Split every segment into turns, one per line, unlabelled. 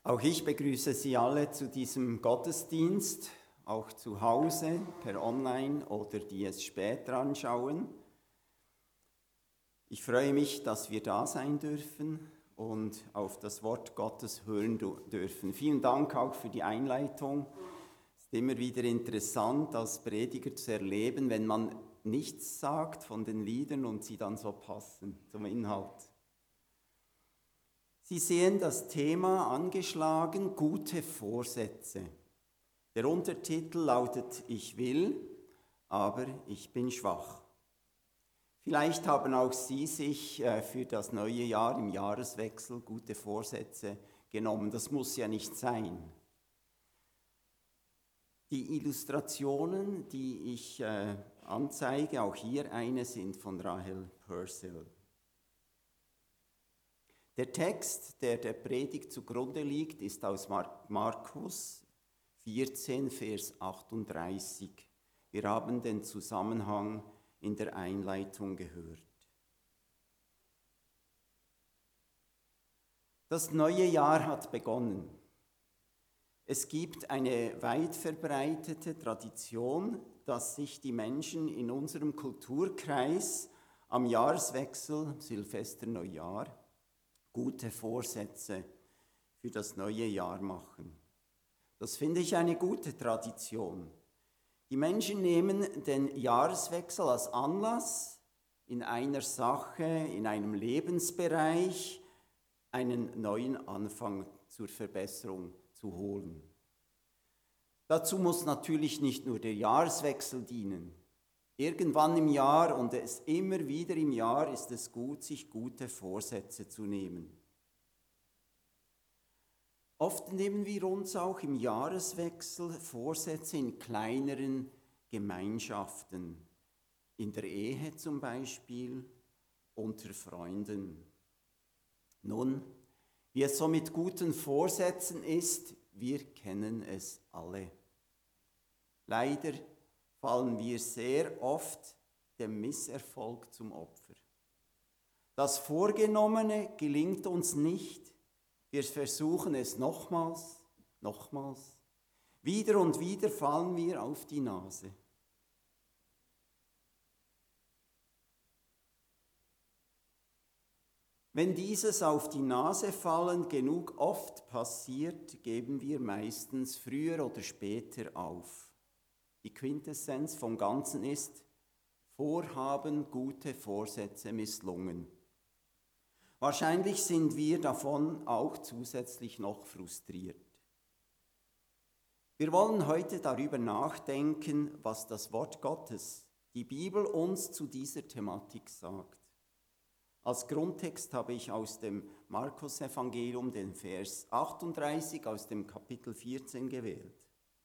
Auch ich begrüße Sie alle zu diesem Gottesdienst, auch zu Hause, per Online oder die es später anschauen. Ich freue mich, dass wir da sein dürfen und auf das Wort Gottes hören dürfen. Vielen Dank auch für die Einleitung. Es ist immer wieder interessant, als Prediger zu erleben, wenn man nichts sagt von den Liedern und sie dann so passen zum Inhalt. Sie sehen das Thema angeschlagen, gute Vorsätze. Der Untertitel lautet: Ich will, aber ich bin schwach. Vielleicht haben auch Sie sich für das neue Jahr im Jahreswechsel gute Vorsätze genommen. Das muss ja nicht sein. Die Illustrationen, die ich anzeige, auch hier eine, sind von Rahel Purcell. Der Text, der der Predigt zugrunde liegt, ist aus Markus 14, Vers 38. Wir haben den Zusammenhang in der Einleitung gehört. Das neue Jahr hat begonnen. Es gibt eine weit verbreitete Tradition, dass sich die Menschen in unserem Kulturkreis am Jahreswechsel, Silvester, Neujahr, gute Vorsätze für das neue Jahr machen. Das finde ich eine gute Tradition. Die Menschen nehmen den Jahreswechsel als Anlass, in einer Sache, in einem Lebensbereich einen neuen Anfang zur Verbesserung zu holen. Dazu muss natürlich nicht nur der Jahreswechsel dienen. Irgendwann im Jahr und es immer wieder im Jahr ist es gut, sich gute Vorsätze zu nehmen. Oft nehmen wir uns auch im Jahreswechsel Vorsätze in kleineren Gemeinschaften, in der Ehe zum Beispiel, unter Freunden. Nun, wie es so mit guten Vorsätzen ist, wir kennen es alle. Leider fallen wir sehr oft dem Misserfolg zum Opfer. Das Vorgenommene gelingt uns nicht. Wir versuchen es nochmals. Wieder und wieder fallen wir auf die Nase. Wenn dieses auf die Nase fallen genug oft passiert, geben wir meistens früher oder später auf. Die Quintessenz vom Ganzen ist: Vorhaben, gute Vorsätze misslungen. Wahrscheinlich sind wir davon auch zusätzlich noch frustriert. Wir wollen heute darüber nachdenken, was das Wort Gottes, die Bibel, uns zu dieser Thematik sagt. Als Grundtext habe ich aus dem Markus-Evangelium den Vers 38 aus dem Kapitel 14 gewählt.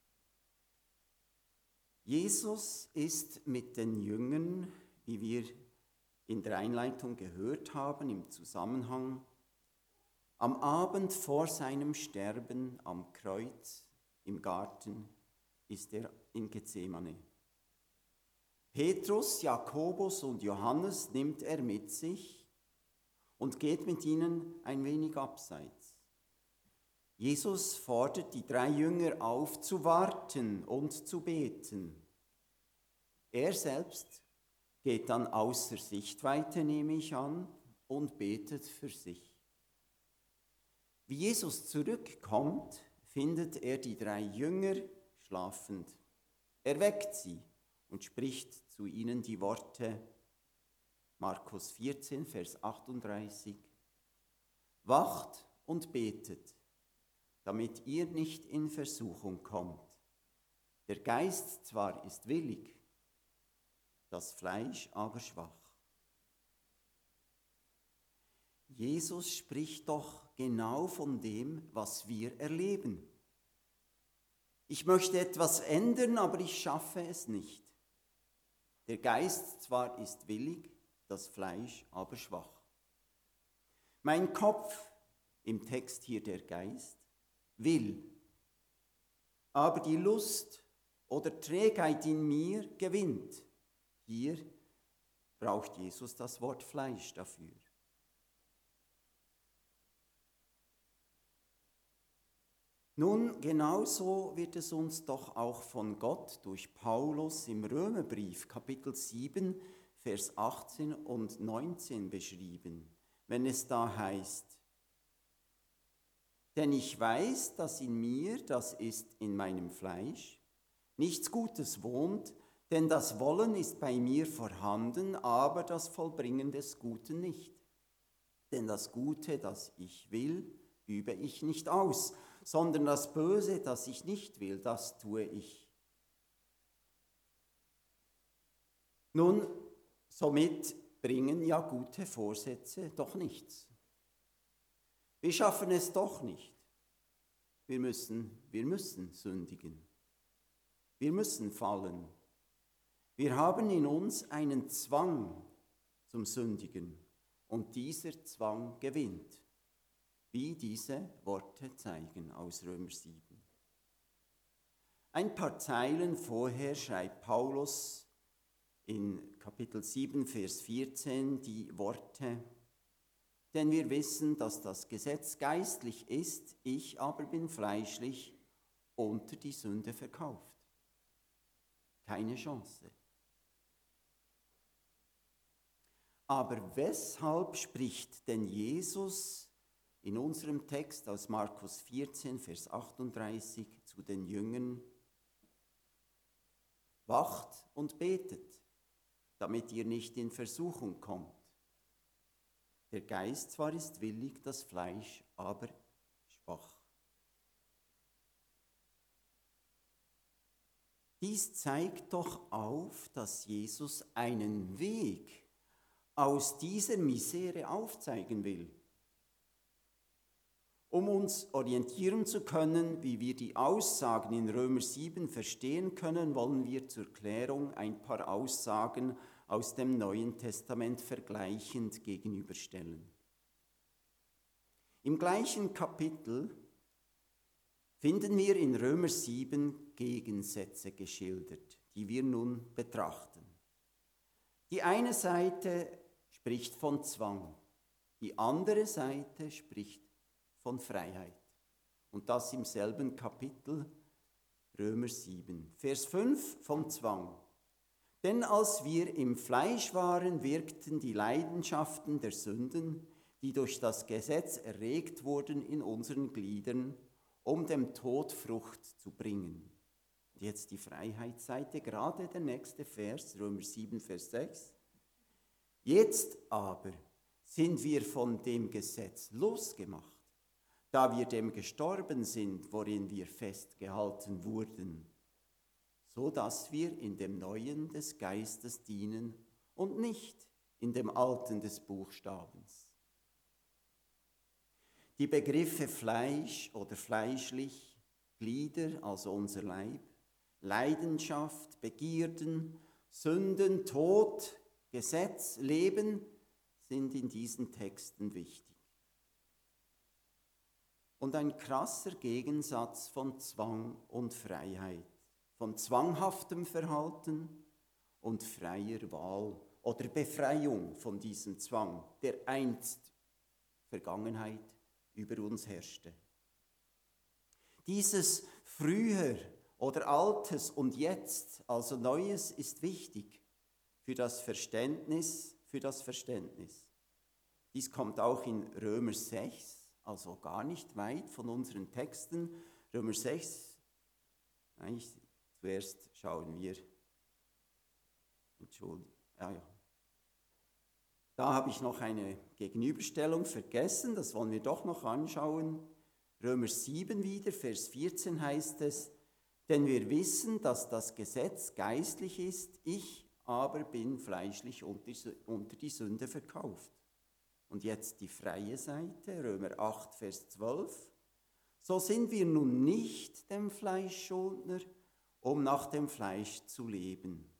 Jesus ist mit den Jüngern, wie wir in der Einleitung gehört haben, im Zusammenhang, am Abend vor seinem Sterben am Kreuz im Garten ist er in Gethsemane. Petrus, Jakobus und Johannes nimmt er mit sich und geht mit ihnen ein wenig abseits. Jesus fordert die 3 Jünger auf, zu warten und zu beten. Er selbst geht dann außer Sichtweite, nehme ich an, und betet für sich. Wie Jesus zurückkommt, findet er die 3 Jünger schlafend. Er weckt sie und spricht zu ihnen die Worte, Markus 14, Vers 38, Wacht und betet, damit ihr nicht in Versuchung kommt. Der Geist zwar ist willig, das Fleisch aber schwach. Jesus spricht doch genau von dem, was wir erleben. Ich möchte etwas ändern, aber ich schaffe es nicht. Der Geist zwar ist willig, das Fleisch aber schwach. Mein Kopf, im Text hier der Geist, will, aber die Lust oder Trägheit in mir gewinnt. Hier braucht Jesus das Wort Fleisch dafür. Nun, genauso wird es uns doch auch von Gott durch Paulus im Römerbrief, Kapitel 7, Vers 18 und 19 beschrieben, wenn es da heißt: Denn ich weiß, dass in mir, das ist in meinem Fleisch, nichts Gutes wohnt, denn das Wollen ist bei mir vorhanden, aber das Vollbringen des Guten nicht. Denn das Gute, das ich will, übe ich nicht aus, sondern das Böse, das ich nicht will, das tue ich. Nun, somit bringen ja gute Vorsätze doch nichts. Wir schaffen es doch nicht. Wir müssen sündigen. Wir müssen fallen. Wir haben in uns einen Zwang zum Sündigen und dieser Zwang gewinnt, wie diese Worte zeigen aus Römer 7. Ein paar Zeilen vorher schreibt Paulus in Kapitel 7, Vers 14 die Worte: Denn wir wissen, dass das Gesetz geistlich ist, ich aber bin fleischlich, unter die Sünde verkauft. Keine Chance. Aber weshalb spricht denn Jesus in unserem Text aus Markus 14, Vers 38 zu den Jüngern: Wacht und betet, damit ihr nicht in Versuchung kommt. Der Geist zwar ist willig, das Fleisch aber schwach. Dies zeigt doch auf, dass Jesus einen Weg aus dieser Misere aufzeigen will. Um uns orientieren zu können, wie wir die Aussagen in Römer 7 verstehen können, wollen wir zur Klärung ein paar Aussagen aus dem Neuen Testament vergleichend gegenüberstellen. Im gleichen Kapitel finden wir in Römer 7 Gegensätze geschildert, die wir nun betrachten. Die eine Seite spricht von Zwang, die andere Seite spricht von Freiheit. Und das im selben Kapitel, Römer 7. Vers 5 vom Zwang. Denn als wir im Fleisch waren, wirkten die Leidenschaften der Sünden, die durch das Gesetz erregt wurden, in unseren Gliedern, um dem Tod Frucht zu bringen. Und jetzt die Freiheitsseite, gerade der nächste Vers, Römer 7, Vers 6. Jetzt aber sind wir von dem Gesetz losgemacht, da wir dem gestorben sind, worin wir festgehalten wurden, so dass wir in dem Neuen des Geistes dienen und nicht in dem Alten des Buchstabens. Die Begriffe Fleisch oder fleischlich, Glieder, also unser Leib, Leidenschaft, Begierden, Sünden, Tod, Gesetz, Leben sind in diesen Texten wichtig. Und ein krasser Gegensatz von Zwang und Freiheit, von zwanghaftem Verhalten und freier Wahl oder Befreiung von diesem Zwang, der einst Vergangenheit über uns herrschte. Dieses früher oder Altes und Jetzt, also Neues, ist wichtig für das Verständnis. Dies kommt auch in Römer 6, also gar nicht weit von unseren Texten. Römer 6, zuerst schauen wir, Da habe ich noch eine Gegenüberstellung vergessen, das wollen wir doch noch anschauen. Römer 7 wieder, Vers 14 heißt es: Denn wir wissen, dass das Gesetz geistlich ist, ich aber bin fleischlich unter die Sünde verkauft. Und jetzt die freie Seite, Römer 8, Vers 12. So sind wir nun nicht dem Fleisch Schuldner, um nach dem Fleisch zu leben.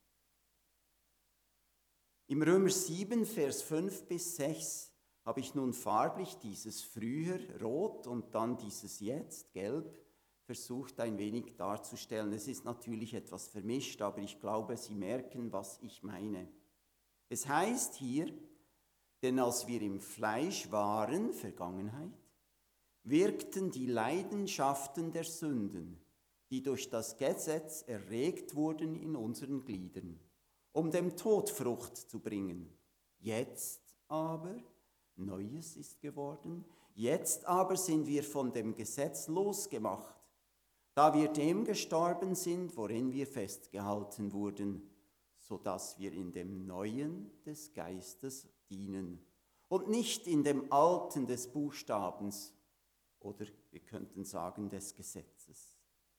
Im Römer 7, Vers 5 bis 6 habe ich nun farblich dieses früher, rot, und dann dieses jetzt, gelb, versucht ein wenig darzustellen. Es ist natürlich etwas vermischt, aber ich glaube, Sie merken, was ich meine. Es heißt hier: Denn als wir im Fleisch waren, Vergangenheit, wirkten die Leidenschaften der Sünden, die durch das Gesetz erregt wurden in unseren Gliedern, um dem Tod Frucht zu bringen. Jetzt aber, Neues ist geworden, jetzt aber sind wir von dem Gesetz losgemacht, da wir dem gestorben sind, worin wir festgehalten wurden, sodass wir in dem Neuen des Geistes dienen und nicht in dem Alten des Buchstabens oder wir könnten sagen des Gesetzes.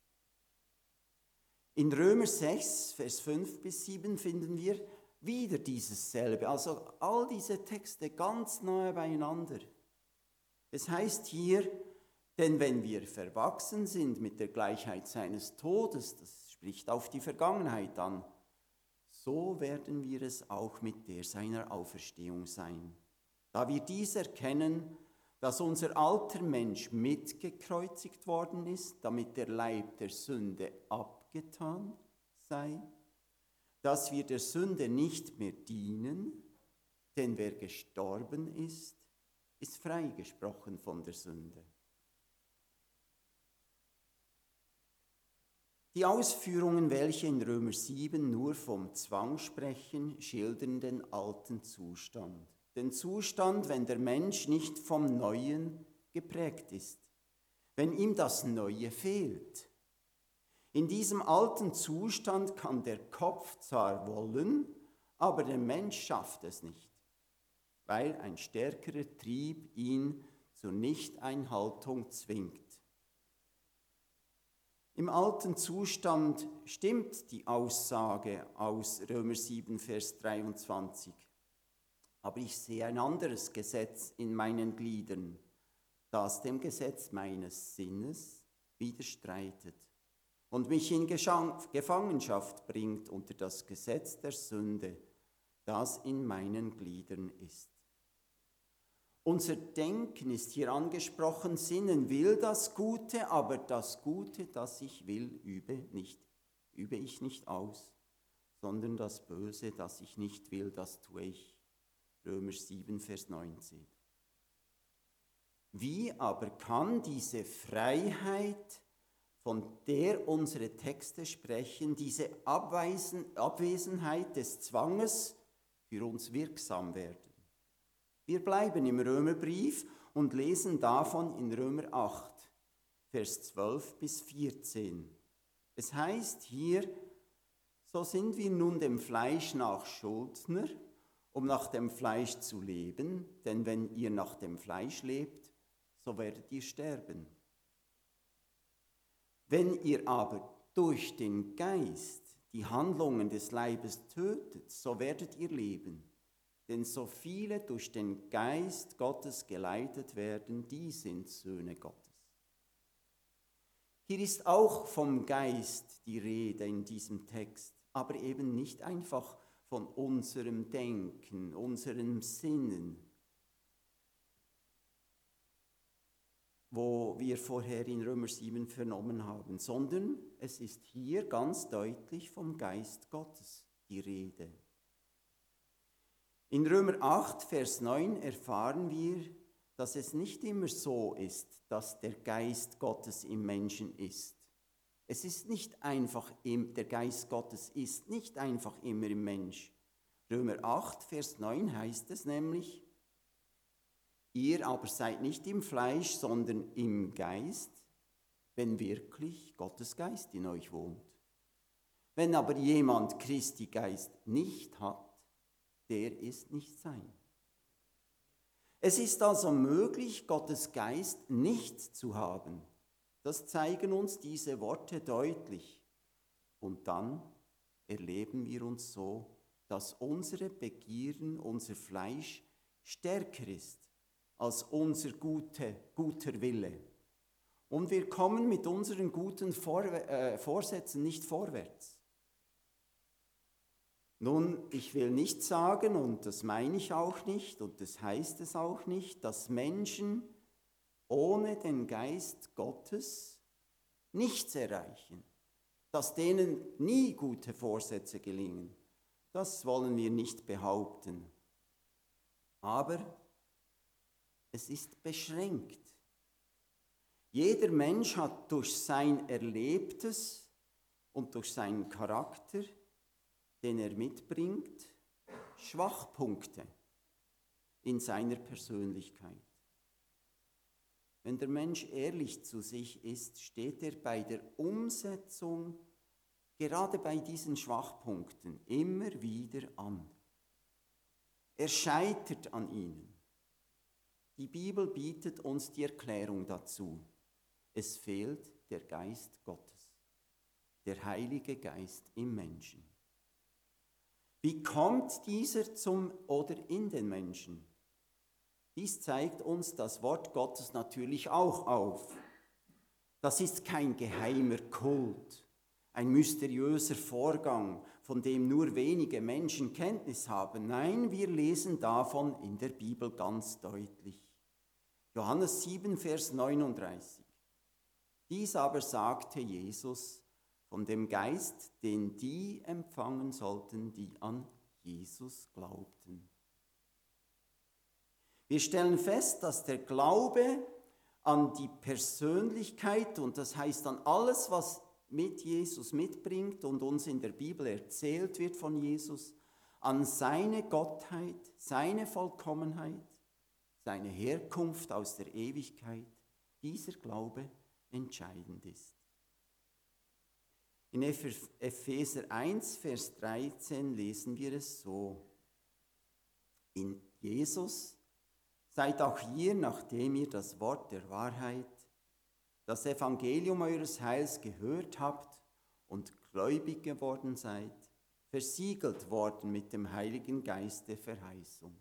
In Römer 6, Vers 5 bis 7 finden wir wieder dieses selbe, also all diese Texte ganz nahe beieinander. Es heißt hier, denn wenn wir verwachsen sind mit der Gleichheit seines Todes, das spricht auf die Vergangenheit an, so werden wir es auch mit der seiner Auferstehung sein. Da wir dies erkennen, dass unser alter Mensch mitgekreuzigt worden ist, damit der Leib der Sünde abgetan sei, dass wir der Sünde nicht mehr dienen, denn wer gestorben ist, ist freigesprochen von der Sünde. Die Ausführungen, welche in Römer 7 nur vom Zwang sprechen, schildern den alten Zustand. Den Zustand, wenn der Mensch nicht vom Neuen geprägt ist, wenn ihm das Neue fehlt. In diesem alten Zustand kann der Kopf zwar wollen, aber der Mensch schafft es nicht, weil ein stärkerer Trieb ihn zur Nichteinhaltung zwingt. Im alten Zustand stimmt die Aussage aus Römer 7, Vers 23. Aber ich sehe ein anderes Gesetz in meinen Gliedern, das dem Gesetz meines Sinnes widerstreitet und mich in Gefangenschaft bringt unter das Gesetz der Sünde, das in meinen Gliedern ist. Unser Denken ist hier angesprochen, Sinnen will das Gute, aber das Gute, das ich will, übe ich nicht aus, sondern das Böse, das ich nicht will, das tue ich. Römer 7, Vers 19. Wie aber kann diese Freiheit, von der unsere Texte sprechen, diese Abwesenheit des Zwanges für uns wirksam werden? Wir bleiben im Römerbrief und lesen davon in Römer 8, Vers 12 bis 14. Es heißt hier, so sind wir nun dem Fleisch nach Schuldner, um nach dem Fleisch zu leben, denn wenn ihr nach dem Fleisch lebt, so werdet ihr sterben. Wenn ihr aber durch den Geist die Handlungen des Leibes tötet, so werdet ihr leben. Denn so viele durch den Geist Gottes geleitet werden, die sind Söhne Gottes. Hier ist auch vom Geist die Rede in diesem Text, aber eben nicht einfach von unserem Denken, unserem Sinnen, wo wir vorher in Römer 7 vernommen haben, sondern es ist hier ganz deutlich vom Geist Gottes die Rede. In Römer 8, Vers 9 erfahren wir, dass es nicht immer so ist, dass der Geist Gottes im Menschen ist. Es ist nicht einfach, der Geist Gottes ist nicht einfach immer im Mensch. Römer 8, Vers 9 heißt es nämlich, ihr aber seid nicht im Fleisch, sondern im Geist, wenn wirklich Gottes Geist in euch wohnt. Wenn aber jemand Christi Geist nicht hat, der ist nicht sein. Es ist also möglich, Gottes Geist nicht zu haben. Das zeigen uns diese Worte deutlich. Und dann erleben wir uns so, dass unsere Begierden, unser Fleisch stärker ist als unser guter Wille. Und wir kommen mit unseren guten Vorsätzen nicht vorwärts. Nun, ich will nicht sagen, und das meine ich auch nicht, und das heißt es auch nicht, dass Menschen ohne den Geist Gottes nichts erreichen, dass denen nie gute Vorsätze gelingen. Das wollen wir nicht behaupten. Aber es ist beschränkt. Jeder Mensch hat durch sein Erlebtes und durch seinen Charakter, den er mitbringt, Schwachpunkte in seiner Persönlichkeit. Wenn der Mensch ehrlich zu sich ist, steht er bei der Umsetzung, gerade bei diesen Schwachpunkten, immer wieder an. Er scheitert an ihnen. Die Bibel bietet uns die Erklärung dazu. Es fehlt der Geist Gottes, der Heilige Geist im Menschen. Wie kommt dieser zum oder in den Menschen? Dies zeigt uns das Wort Gottes natürlich auch auf. Das ist kein geheimer Kult, ein mysteriöser Vorgang, von dem nur wenige Menschen Kenntnis haben. Nein, wir lesen davon in der Bibel ganz deutlich. Johannes 7, Vers 39. Dies aber sagte Jesus von dem Geist, den die empfangen sollten, die an Jesus glaubten. Wir stellen fest, dass der Glaube an die Persönlichkeit, und das heißt an alles, was mit Jesus mitbringt und uns in der Bibel erzählt wird von Jesus, an seine Gottheit, seine Vollkommenheit, seine Herkunft aus der Ewigkeit, dieser Glaube entscheidend ist. In Epheser 1, Vers 13 lesen wir es so: In Jesus seid auch ihr, nachdem ihr das Wort der Wahrheit, das Evangelium eures Heils gehört habt und gläubig geworden seid, versiegelt worden mit dem Heiligen Geist der Verheißung.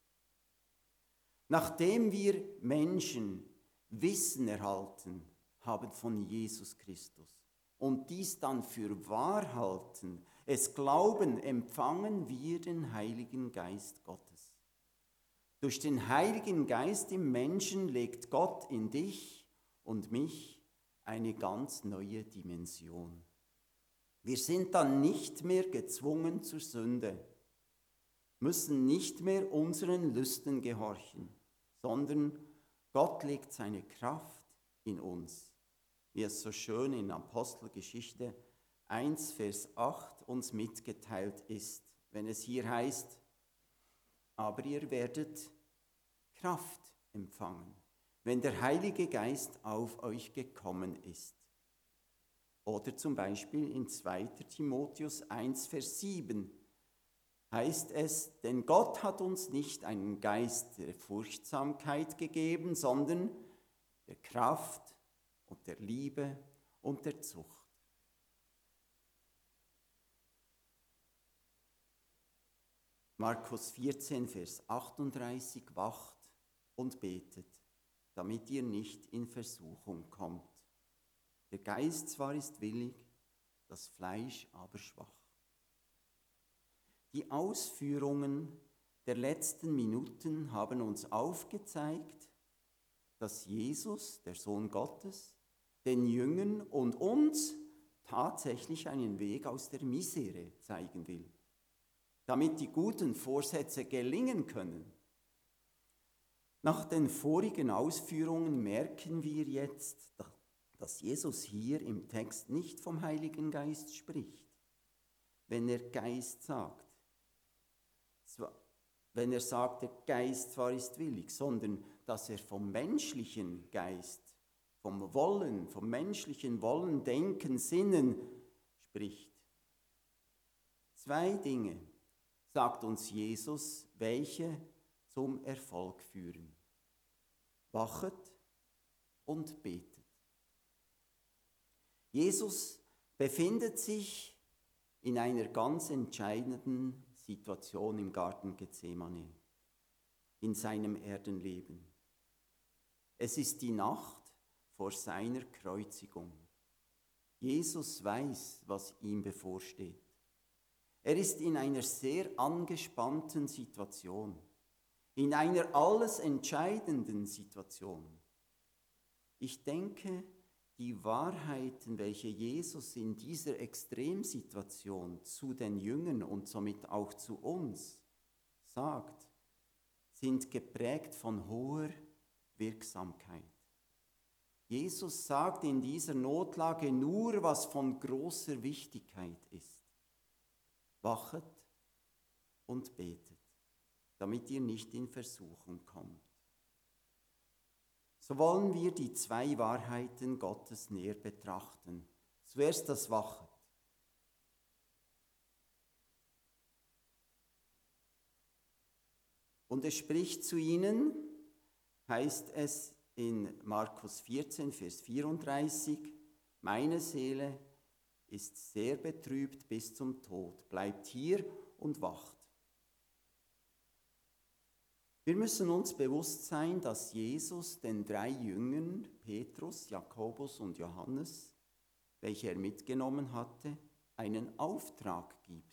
Nachdem wir Menschen Wissen erhalten haben von Jesus Christus und dies dann für wahr halten, es glauben, empfangen wir den Heiligen Geist Gottes. Durch den Heiligen Geist im Menschen legt Gott in dich und mich eine ganz neue Dimension. Wir sind dann nicht mehr gezwungen zur Sünde, müssen nicht mehr unseren Lüsten gehorchen, sondern Gott legt seine Kraft in uns, wie es so schön in Apostelgeschichte 1, Vers 8 uns mitgeteilt ist, wenn es hier heißt: Aber ihr werdet Kraft empfangen, wenn der Heilige Geist auf euch gekommen ist. Oder zum Beispiel in 2. Timotheus 1, Vers 7 heißt es: Denn Gott hat uns nicht einen Geist der Furchtsamkeit gegeben, sondern der Kraft und der Liebe und der Zucht. Markus 14, Vers 38: Wacht und betet, damit ihr nicht in Versuchung kommt. Der Geist zwar ist willig, das Fleisch aber schwach. Die Ausführungen der letzten Minuten haben uns aufgezeigt, dass Jesus, der Sohn Gottes, den Jüngern und uns tatsächlich einen Weg aus der Misere zeigen will, damit die guten Vorsätze gelingen können. Nach den vorigen Ausführungen merken wir jetzt, dass Jesus hier im Text nicht vom Heiligen Geist spricht, wenn er Geist sagt. Wenn er sagt, der Geist zwar ist willig, sondern dass er vom menschlichen Geist, vom Wollen, vom menschlichen Wollen, Denken, Sinnen spricht. 2 Dinge sagt uns Jesus, welche zum Erfolg führen: Wachet und betet. Jesus befindet sich in einer ganz entscheidenden Situation im Garten Gethsemane, in seinem Erdenleben. Es ist die Nacht vor seiner Kreuzigung. Jesus weiß, was ihm bevorsteht. Er ist in einer sehr angespannten Situation, in einer alles entscheidenden Situation. Ich denke, die Wahrheiten, welche Jesus in dieser Extremsituation zu den Jüngern und somit auch zu uns sagt, sind geprägt von hoher Wirksamkeit. Jesus sagt in dieser Notlage nur, was von großer Wichtigkeit ist. Wachet und betet, damit ihr nicht in Versuchung kommt. So wollen wir die zwei Wahrheiten Gottes näher betrachten. Zuerst das Wachet. Und es spricht zu ihnen, heißt es in Markus 14, Vers 34, meine Seele ist sehr betrübt bis zum Tod, bleibt hier und wacht. Wir müssen uns bewusst sein, dass Jesus den drei Jüngern, Petrus, Jakobus und Johannes, welche er mitgenommen hatte, einen Auftrag gibt.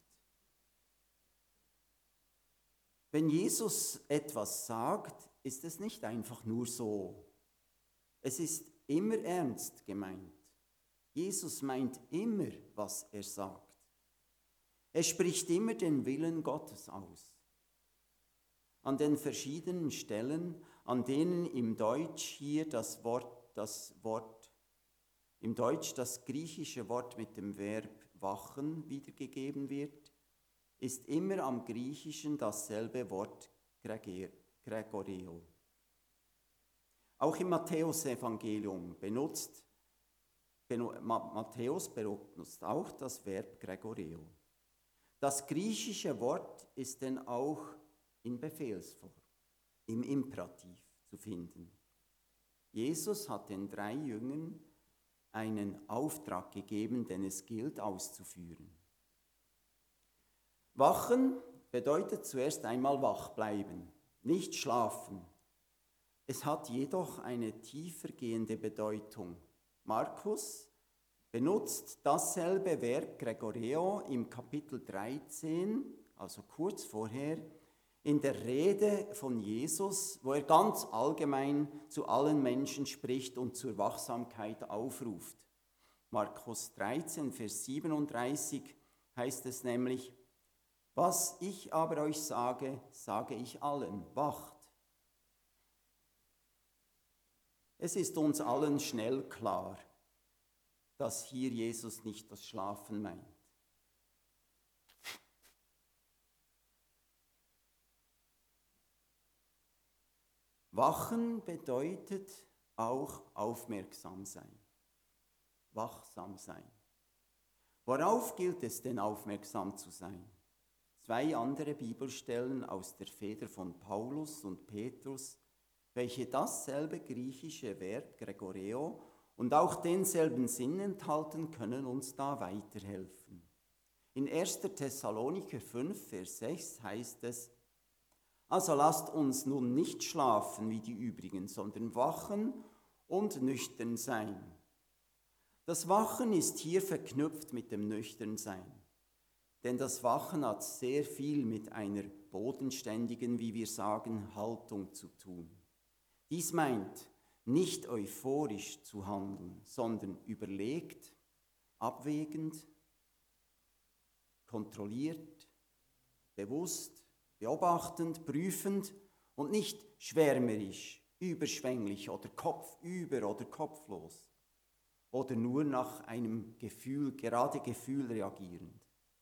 Wenn Jesus etwas sagt, ist es nicht einfach nur so. Es ist immer ernst gemeint. Jesus meint immer, was er sagt. Er spricht immer den Willen Gottes aus. An den verschiedenen Stellen, an denen im Deutsch hier das griechische Wort mit dem Verb wachen wiedergegeben wird, ist immer am Griechischen dasselbe Wort Gregoreo. Auch im Matthäus-Evangelium benutzt Matthäus auch das Verb Gregoreo. Das griechische Wort ist denn auch in Befehlsform, im Imperativ zu finden. Jesus hat den drei Jüngern einen Auftrag gegeben, den es gilt auszuführen. Wachen bedeutet zuerst einmal wach bleiben, nicht schlafen. Es hat jedoch eine tiefergehende Bedeutung. Markus benutzt dasselbe Verb Gregoreo im Kapitel 13, also kurz vorher, in der Rede von Jesus, wo er ganz allgemein zu allen Menschen spricht und zur Wachsamkeit aufruft. Markus 13, Vers 37 heißt es nämlich, was ich aber euch sage, sage ich allen, wacht. Es ist uns allen schnell klar, dass hier Jesus nicht das Schlafen meint. Wachen bedeutet auch aufmerksam sein, wachsam sein. Worauf gilt es denn aufmerksam zu sein? Zwei andere Bibelstellen aus der Feder von Paulus und Petrus, welche dasselbe griechische Verb Gregoreo und auch denselben Sinn enthalten, können uns da weiterhelfen. In 1. Thessalonicher 5, Vers 6 heißt es, also lasst uns nun nicht schlafen wie die übrigen, sondern wachen und nüchtern sein. Das Wachen ist hier verknüpft mit dem Nüchternsein. Denn das Wachen hat sehr viel mit einer bodenständigen, wie wir sagen, Haltung zu tun. Dies meint, nicht euphorisch zu handeln, sondern überlegt, abwägend, kontrolliert, bewusst, beobachtend, prüfend und nicht schwärmerisch, überschwänglich oder kopfüber oder kopflos oder nur nach einem Gefühl, gerade Gefühl reagierend.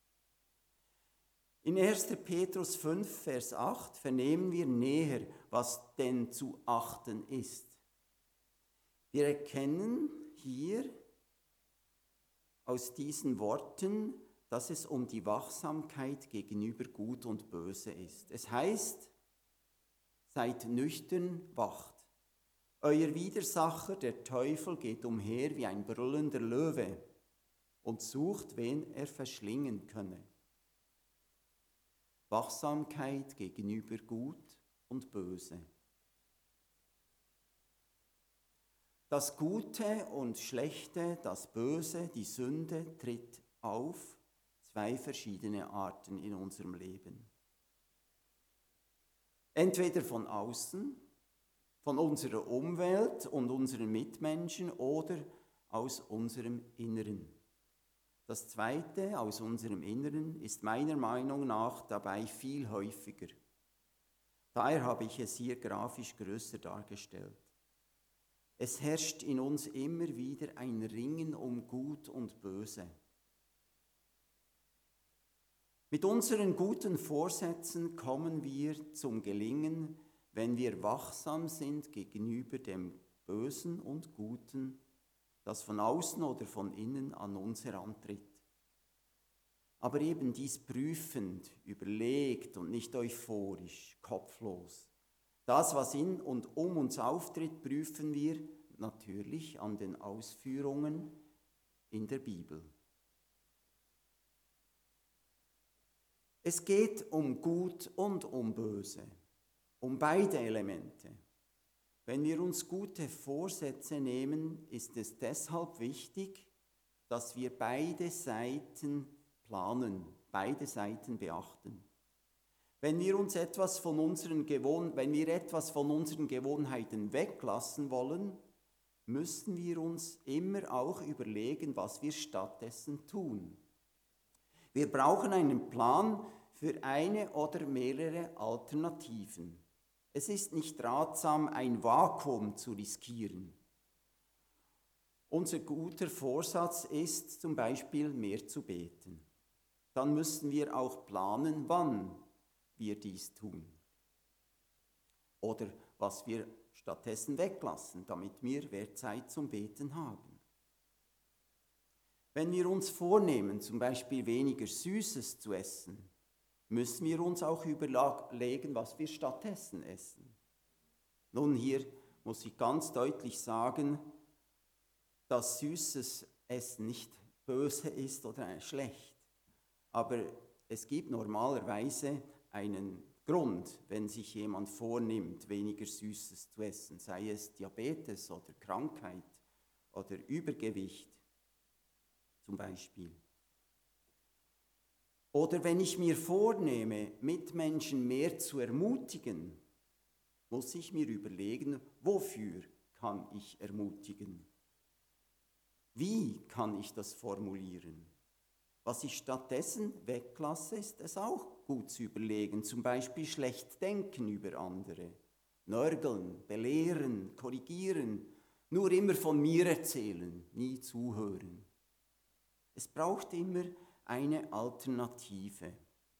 In 1. Petrus 5, Vers 8 vernehmen wir näher, was denn zu achten ist. Wir erkennen hier aus diesen Worten, dass es um die Wachsamkeit gegenüber Gut und Böse ist. Es heißt, seid nüchtern, wacht. Euer Widersacher, der Teufel, geht umher wie ein brüllender Löwe und sucht, wen er verschlingen könne. Wachsamkeit gegenüber Gut und Böse. Das Gute und Schlechte, das Böse, die Sünde tritt auf, zwei verschiedene Arten in unserem Leben. Entweder von außen, von unserer Umwelt und unseren Mitmenschen oder aus unserem Inneren. Das Zweite, aus unserem Inneren, ist meiner Meinung nach dabei viel häufiger. Daher habe ich es hier grafisch größer dargestellt. Es herrscht in uns immer wieder ein Ringen um Gut und Böse. Mit unseren guten Vorsätzen kommen wir zum Gelingen, wenn wir wachsam sind gegenüber dem Bösen und Guten, das von außen oder von innen an uns herantritt. Aber eben dies prüfend, überlegt und nicht euphorisch, kopflos. Das, was in und um uns auftritt, prüfen wir natürlich an den Ausführungen in der Bibel. Es geht um Gut und um Böse, um beide Elemente. Wenn wir uns gute Vorsätze nehmen, ist es deshalb wichtig, dass wir beide Seiten planen, beide Seiten beachten. Wenn wir etwas von unseren Gewohnheiten weglassen wollen, müssen wir uns immer auch überlegen, was wir stattdessen tun. Wir brauchen einen Plan für eine oder mehrere Alternativen. Es ist nicht ratsam, ein Vakuum zu riskieren. Unser guter Vorsatz ist zum Beispiel, mehr zu beten. Dann müssen wir auch planen, wann wir dies tun. Oder was wir stattdessen weglassen, damit wir mehr Zeit zum Beten haben. Wenn wir uns vornehmen, zum Beispiel weniger Süßes zu essen, müssen wir uns auch überlegen, was wir stattdessen essen. Nun, hier muss ich ganz deutlich sagen, dass süßes Essen nicht böse ist oder schlecht. Aber es gibt normalerweise einen Grund, wenn sich jemand vornimmt, weniger Süßes zu essen, sei es Diabetes oder Krankheit oder Übergewicht zum Beispiel. Oder wenn ich mir vornehme, Mitmenschen mehr zu ermutigen, muss ich mir überlegen, wofür kann ich ermutigen? Wie kann ich das formulieren? Was ich stattdessen weglasse, ist es auch gut zu überlegen. Zum Beispiel schlecht denken über andere, nörgeln, belehren, korrigieren, nur immer von mir erzählen, nie zuhören. Es braucht immer eine Alternative.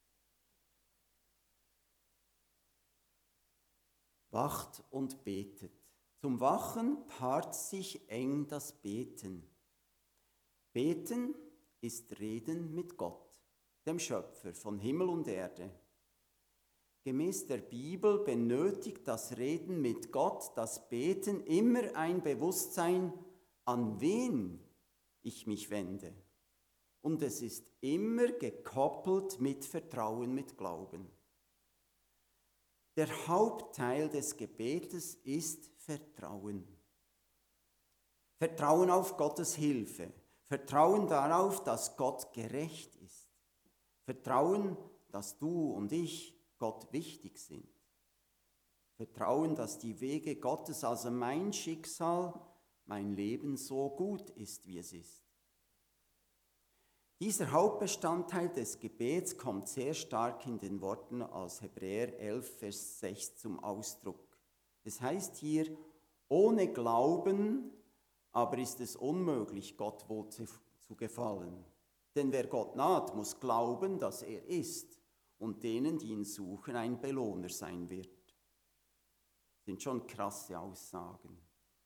Wacht und betet. Zum Wachen paart sich eng das Beten. Beten ist Reden mit Gott, dem Schöpfer von Himmel und Erde. Gemäß der Bibel benötigt das Reden mit Gott, das Beten, immer ein Bewusstsein, an wen ich mich wende. Und es ist immer gekoppelt mit Vertrauen, mit Glauben. Der Hauptteil des Gebetes ist Vertrauen. Vertrauen auf Gottes Hilfe. Vertrauen darauf, dass Gott gerecht ist. Vertrauen, dass du und ich Gott wichtig sind. Vertrauen, dass die Wege Gottes, also mein Schicksal, mein Leben so gut ist, wie es ist. Dieser Hauptbestandteil des Gebets kommt sehr stark in den Worten aus Hebräer 11, Vers 6 zum Ausdruck. Es heißt hier, ohne Glauben aber ist es unmöglich, Gott wohl zu gefallen. Denn wer Gott naht, muss glauben, dass er ist und denen, die ihn suchen, ein Belohner sein wird. Das sind schon krasse Aussagen.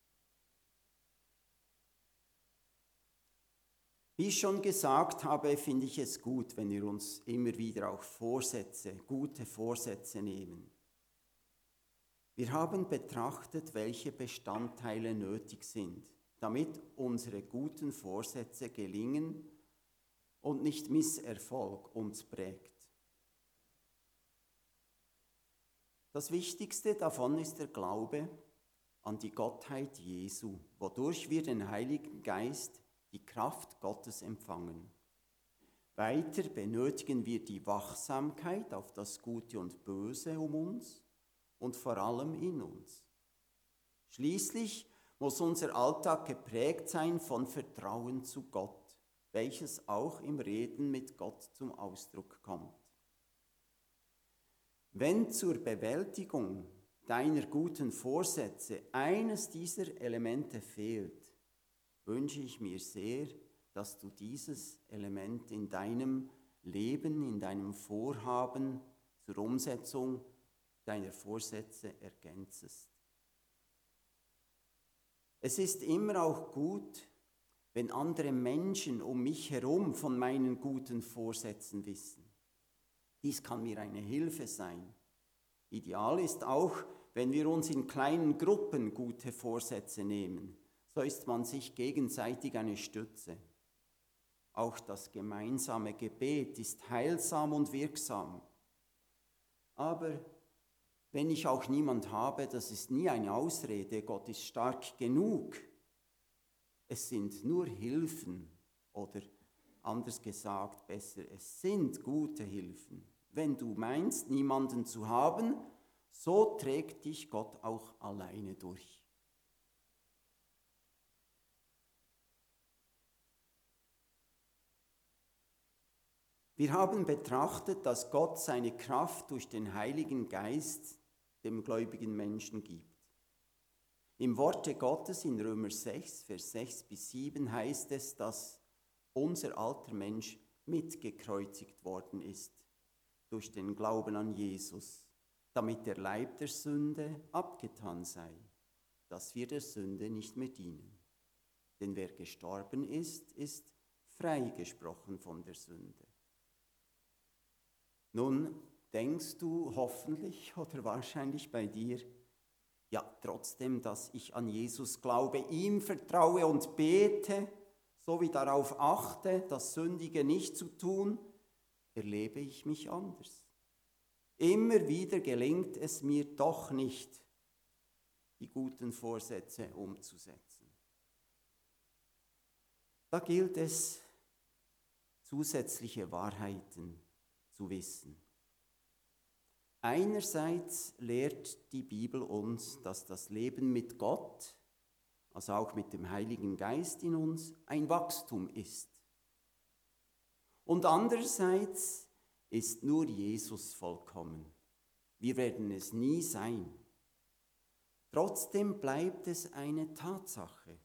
Wie ich schon gesagt habe, finde ich es gut, wenn wir uns immer wieder auch gute Vorsätze nehmen. Wir haben betrachtet, welche Bestandteile nötig sind, damit unsere guten Vorsätze gelingen und nicht Misserfolg uns prägt. Das Wichtigste davon ist der Glaube an die Gottheit Jesu, wodurch wir den Heiligen Geist, die Kraft Gottes empfangen. Weiter benötigen wir die Wachsamkeit auf das Gute und Böse um uns und vor allem in uns. Schließlich muss unser Alltag geprägt sein von Vertrauen zu Gott, welches auch im Reden mit Gott zum Ausdruck kommt. Wenn zur Bewältigung deiner guten Vorsätze eines dieser Elemente fehlt, wünsche ich mir sehr, dass du dieses Element in deinem Leben, in deinem Vorhaben zur Umsetzung deiner Vorsätze ergänzest. Es ist immer auch gut, wenn andere Menschen um mich herum von meinen guten Vorsätzen wissen. Dies kann mir eine Hilfe sein. Ideal ist auch, wenn wir uns in kleinen Gruppen gute Vorsätze nehmen. So ist man sich gegenseitig eine Stütze. Auch das gemeinsame Gebet ist heilsam und wirksam. Aber wenn ich auch niemand habe, das ist nie eine Ausrede, Gott ist stark genug. Es sind nur Hilfen oder anders gesagt besser, es sind gute Hilfen. Wenn du meinst, niemanden zu haben, so trägt dich Gott auch alleine durch. Wir haben betrachtet, dass Gott seine Kraft durch den Heiligen Geist dem gläubigen Menschen gibt. Im Worte Gottes in Römer 6, Vers 6 bis 7 heißt es, dass unser alter Mensch mitgekreuzigt worden ist durch den Glauben an Jesus, damit der Leib der Sünde abgetan sei, dass wir der Sünde nicht mehr dienen. Denn wer gestorben ist, ist freigesprochen von der Sünde. Nun denkst du hoffentlich oder wahrscheinlich bei dir, ja, trotzdem, dass ich an Jesus glaube, ihm vertraue und bete, sowie darauf achte, das Sündige nicht zu tun, erlebe ich mich anders. Immer wieder gelingt es mir doch nicht, die guten Vorsätze umzusetzen. Da gilt es, zusätzliche Wahrheiten zu wissen. Einerseits lehrt die Bibel uns, dass das Leben mit Gott, also auch mit dem Heiligen Geist in uns, ein Wachstum ist. Und andererseits ist nur Jesus vollkommen. Wir werden es nie sein. Trotzdem bleibt es eine Tatsache.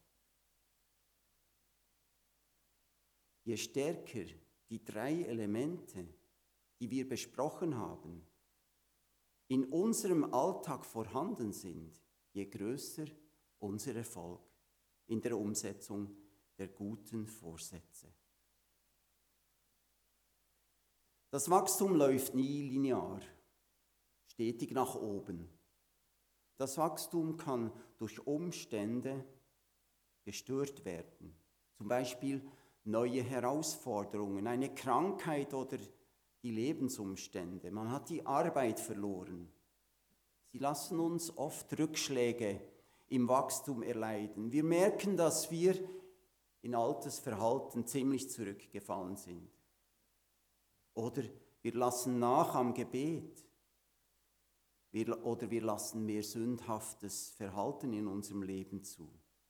Je stärker die drei Elemente, die wir besprochen haben, in unserem Alltag vorhanden sind, je größer unser Erfolg in der Umsetzung der guten Vorsätze. Das Wachstum läuft nie linear, stetig nach oben. Das Wachstum kann durch Umstände gestört werden, zum Beispiel neue Herausforderungen, eine Krankheit oder die Lebensumstände. Man hat die Arbeit verloren. Sie lassen uns oft Rückschläge im Wachstum erleiden. Wir merken, dass wir in altes Verhalten ziemlich zurückgefallen sind. Oder wir lassen nach am Gebet. Oder wir lassen mehr sündhaftes Verhalten in unserem Leben zu.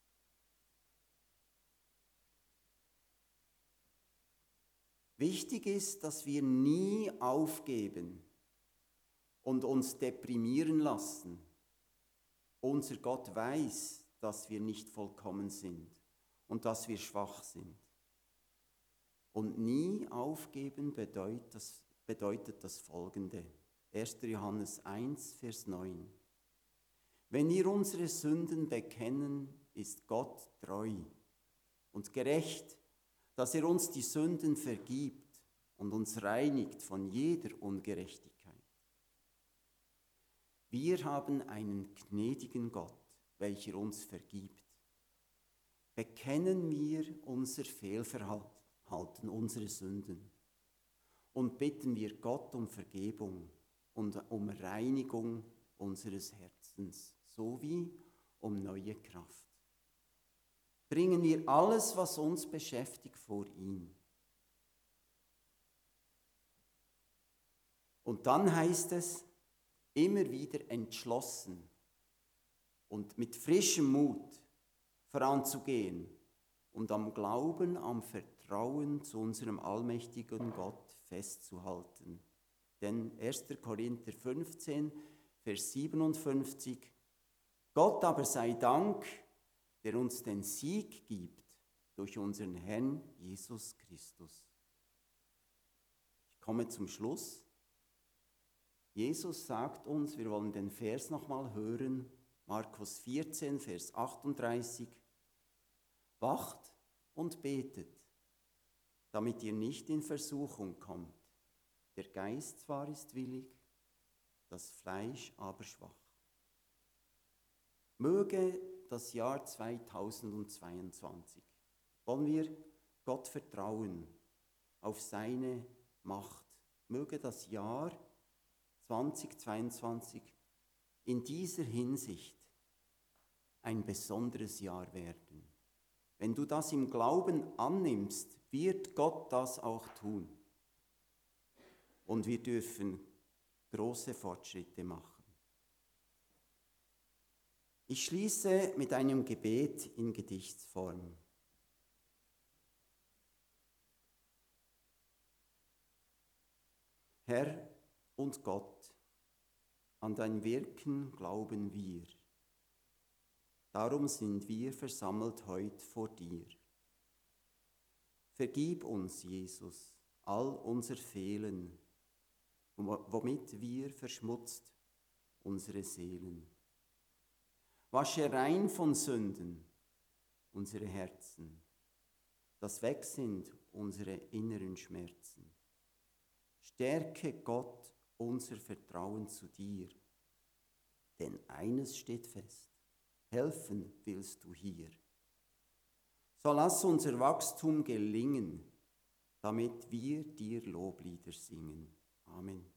Wichtig ist, dass wir nie aufgeben und uns deprimieren lassen. Unser Gott weiß, dass wir nicht vollkommen sind und dass wir schwach sind. Und nie aufgeben bedeutet das Folgende. 1. Johannes 1, Vers 9. Wenn wir unsere Sünden bekennen, ist Gott treu und gerecht, dass er uns die Sünden vergibt und uns reinigt von jeder Ungerechtigkeit. Wir haben einen gnädigen Gott, welcher uns vergibt. Bekennen wir unser Fehlverhalten, unsere Sünden und bitten wir Gott um Vergebung und um Reinigung unseres Herzens sowie um neue Kraft. Bringen wir alles, was uns beschäftigt, vor ihn. Und dann heißt es, immer wieder entschlossen und mit frischem Mut voranzugehen und am Glauben, am Vertrauen zu unserem allmächtigen Gott festzuhalten. Denn 1. Korinther 15, Vers 57. Gott aber sei Dank, der uns den Sieg gibt durch unseren Herrn Jesus Christus. Ich komme zum Schluss. Jesus sagt uns, wir wollen den Vers nochmal hören, Markus 14, Vers 38, wacht und betet, damit ihr nicht in Versuchung kommt. Der Geist zwar ist willig, das Fleisch aber schwach. Möge das Jahr 2022, wollen wir Gott vertrauen auf seine Macht, möge das Jahr 2022 in dieser Hinsicht ein besonderes Jahr werden. Wenn du das im Glauben annimmst, wird Gott das auch tun. Und wir dürfen große Fortschritte machen. Ich schließe mit einem Gebet in Gedichtsform. Herr und Gott, an dein Wirken glauben wir. Darum sind wir versammelt heute vor dir. Vergib uns, Jesus, all unser Fehlen, womit wir verschmutzt unsere Seelen. Wasche rein von Sünden unsere Herzen, dass weg sind unsere inneren Schmerzen. Stärke Gott unser Vertrauen zu dir, denn eines steht fest, helfen willst du hier. So lass unser Wachstum gelingen, damit wir dir Loblieder singen. Amen.